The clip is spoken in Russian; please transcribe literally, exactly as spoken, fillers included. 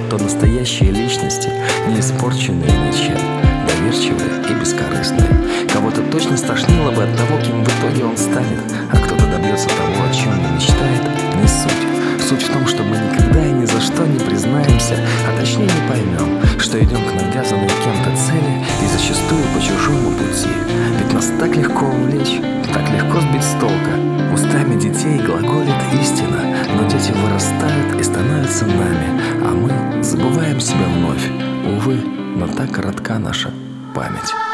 то настоящие личности, не испорченные ничем, доверчивые и бескорыстные. Кого-то точно стошнило бы от того, кем в итоге он станет, а кто-то добьется того, о чем не мечтает, не суть. Суть в том, что мы никогда и ни за что не признаемся, а точнее не поймем, что идем к навязанной кем-то цели и зачастую по чужому пути. Ведь нас так легко увлечь, так легко сбить с толка. Устами детей глаголит истина, но дети вырастают и становятся нами, а мы забываем себя вновь. Увы, но так коротка наша память.